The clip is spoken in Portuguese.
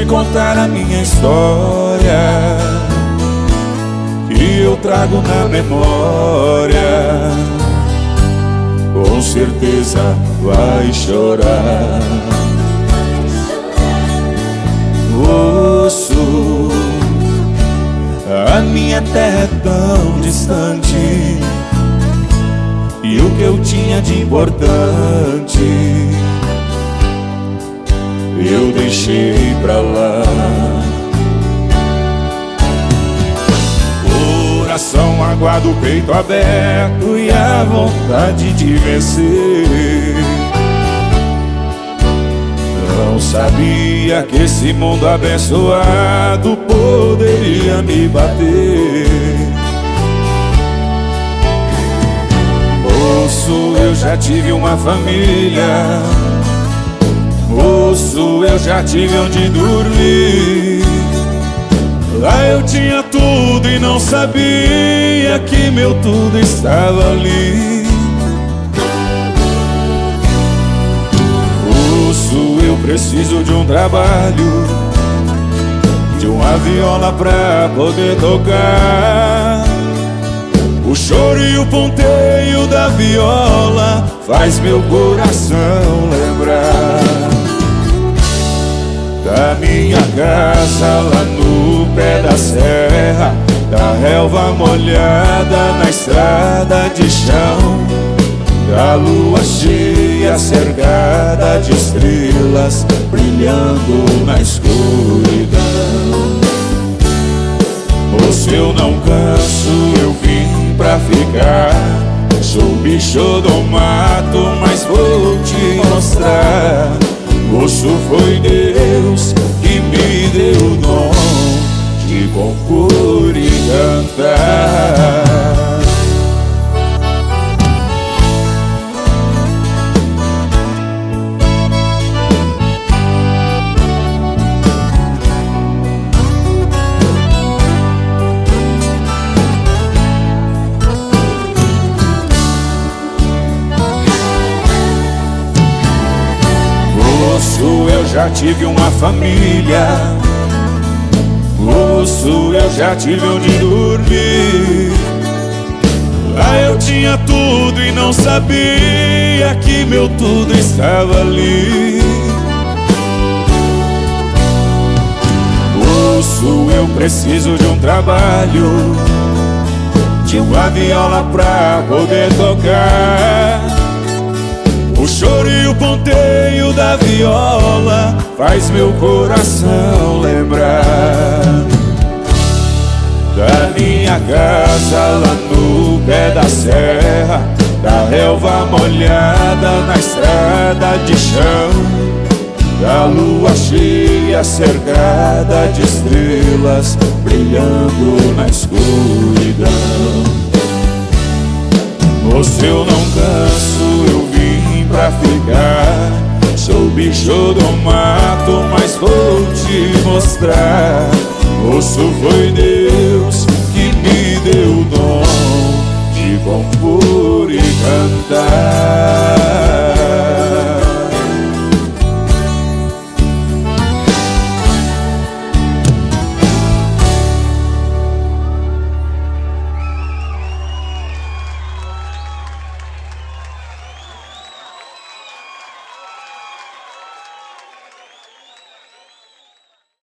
te contar a minha história, que eu trago na memória, com certeza vai chorar. Ouço, a minha terra é tão distante, e o que eu tinha de importante eu deixei pra lá. Coração aguado, o peito aberto e a vontade de vencer. Não sabia que esse mundo abençoado poderia me bater. Moço, eu já tive uma família. Moço, eu já tive onde dormir. Lá eu tinha tudo e não sabia que meu tudo estava ali. Moço, eu preciso de um trabalho, de uma viola pra poder tocar. O choro e o ponteio da viola faz meu coração lembrar da minha casa lá no pé da serra, da relva molhada na estrada de chão, da lua cheia cercada de estrelas brilhando na escuridão. Moço, eu não canso, eu vim pra ficar. Sou bicho do mato, mas vou te mostrar. Moço, foi Deus que me deu o dom de compor e cantar. Eu já tive uma família. Moço, eu já tive onde dormir. Lá eu tinha tudo e não sabia que meu tudo estava ali. Moço, eu preciso de um trabalho, de uma viola pra poder tocar. O choro e o ponteio da viola faz meu coração lembrar da minha casa lá no pé da serra, da relva molhada na estrada de chão, da lua cheia cercada de estrelas brilhando na escuridão. Moço, eu não canso, eu vim pra ficar. Sou bicho do mato, mas vou te mostrar. Moço, foi Deus